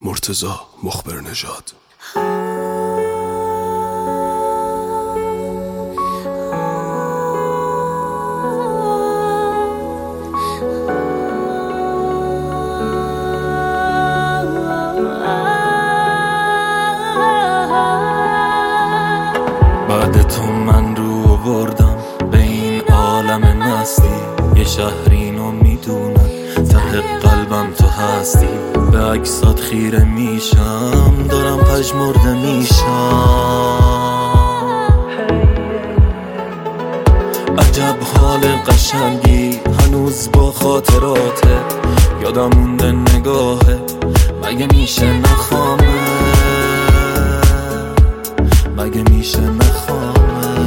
مرتضی مخبرنژاد. بعد تو من رو آوردم به این عالم مستی، یه شهرینو میدونم ته قلبم تو هستی. به عکسات خیره میشم، دارم پژمرده میشم. عجب حال قشنگی هنوز با خاطراته، یادم مونده نگاهه، مگه میشه نخوامه، مگه میشه نخوامه.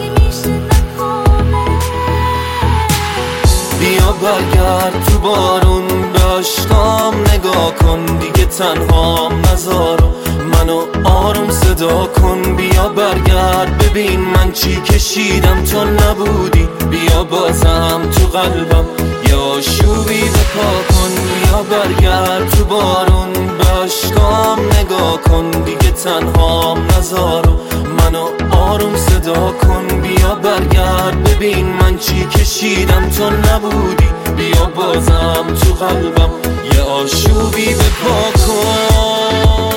بیا برگرد تو بارون، به عشقام نگاه کن، دیگه تنهام نذار، منو آروم صدا کن. بیا برگرد ببین من چی کشیدم تو نبودی، بیا بازم تو قلبم یه آشوبی بپا کن. بیا برگرد تو بارون، به عشقام نگاه کن، دیگه تنهام نذار، منو آروم صدا کن. بیا برگرد ببین من چی کشیدم تو نبودی، بیا بازم تو قلبم یه آشوبی بپا کن.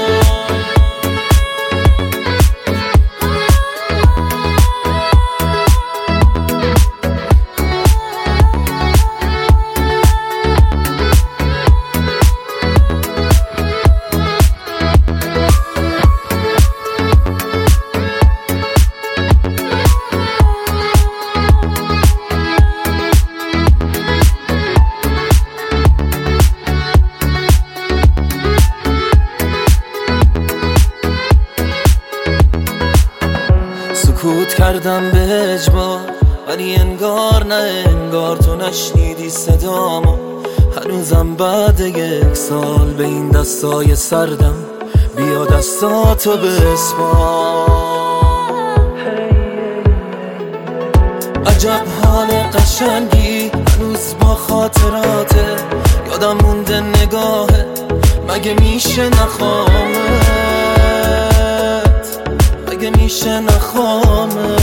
سکوت کردم به اجبار، ولی انگار نه انگار تو نشنیدی صدامو. هنوزم بعد 1 سال به این دستای سردم، بیا دستاتو بسپار. عجب حال قشنگی هنوز با خاطراته، یادم مونده نگاهه، مگه میشه نخوامه، مگه میشه نخوامه.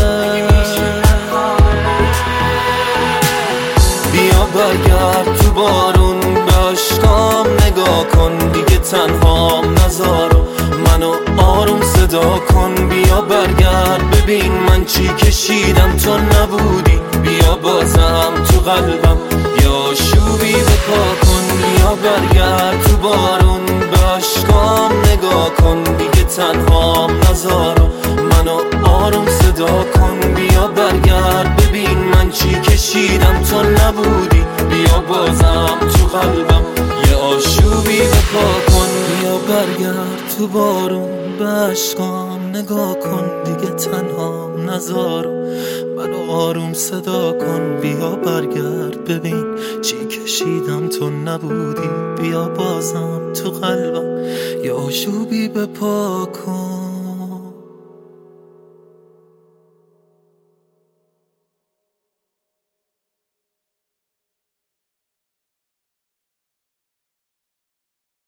بیا برگرد تو بارون، به عشقام نگاه کن، دیگه تنهام نذار، منو آروم صدا کن. بیا برگرد ببین من چی کشیدم تو نبودی، بیا بازم تو قلبم یه آشوبی بپا کن. بیا برگرد تو بارون، به عشقام نگاه کن، دیگه تنهام نذار، منو آروم صدا کن. بیا برگرد ببین من چی کشیدم تو نبودی، بیا بازم تو قلبم یه آشوبی بپا کن. بیا برگرد تو بارون، به عشقام نگاه کن، دیگه تنهام نذار، منو آروم صدا کن. بیا برگرد ببین چی کشیدم تو نبودی، بیا بازم تو قلبم یه آشوبی بپا کن.